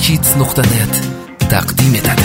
Kids.net taqdim etadi.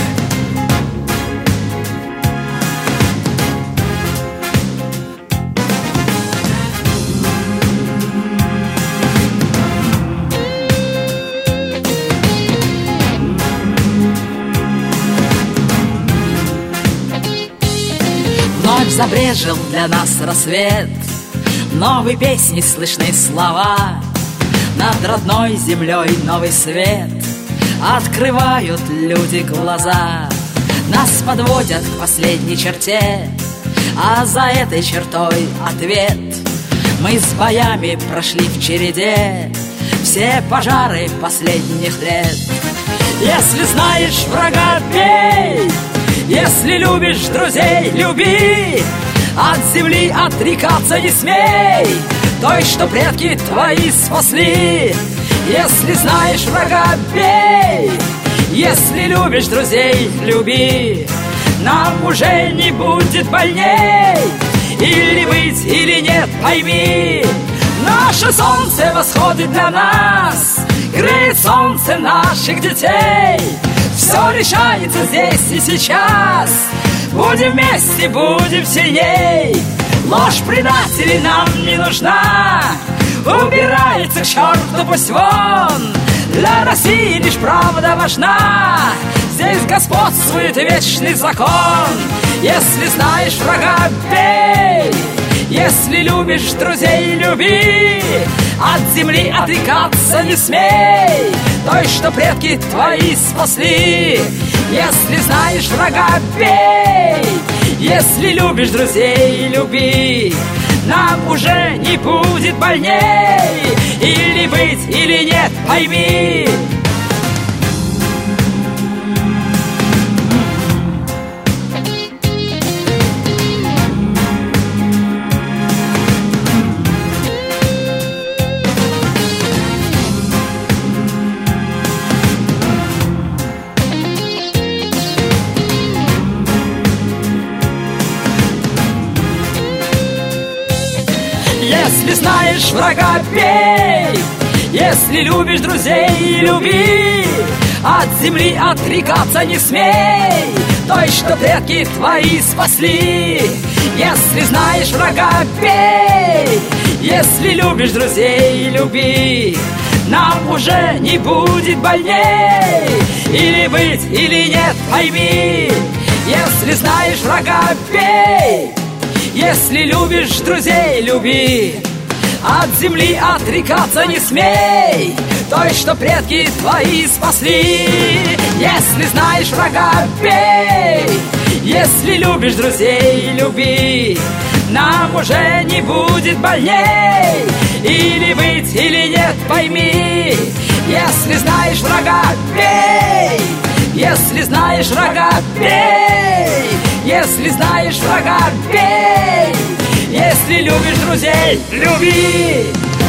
Вновь забрежил для нас рассвет, новой песни слышны слова. Над родной землей новый свет, открывают люди глаза. Нас подводят к последней черте, а за этой чертой ответ. Мы с боями прошли в череде все пожары последних лет. Если знаешь врага, бей, если любишь друзей, люби. От земли отрекаться не смей, той, что предки твои спасли. Если знаешь врага, бей, если любишь друзей, люби. Нам уже не будет больней, или быть, или нет, пойми. Наше солнце восходит для нас, греет солнце наших детей. Все решается здесь и сейчас, будем вместе, будем сильней. Ложь предателей нам не нужна, убирается к черту пусть вон. Для России лишь правда важна, здесь господствует вечный закон. Если знаешь врага, бей, если любишь друзей, люби. От земли отрекаться не смей, той, что предки твои спасли. Если знаешь врага, бей, если любишь друзей, люби. Нам уже не будет больней, или быть, или нет, пойми. Если знаешь врага, бей, если любишь друзей, люби. От земли отрекаться не смей, той, что предки твои спасли. Если знаешь врага, бей, если любишь друзей, люби. Нам уже не будет больней, или быть, или нет, пойми. Если знаешь врага, бей, если любишь друзей, люби. От земли отрекаться не смей, той, что предки твои спасли. Если знаешь врага, бей, если любишь друзей, люби. Нам уже не будет больней, или быть, или нет, пойми. Если знаешь врага, бей, если знаешь врага, бей, если знаешь врага, бей. Если любишь друзей, люби.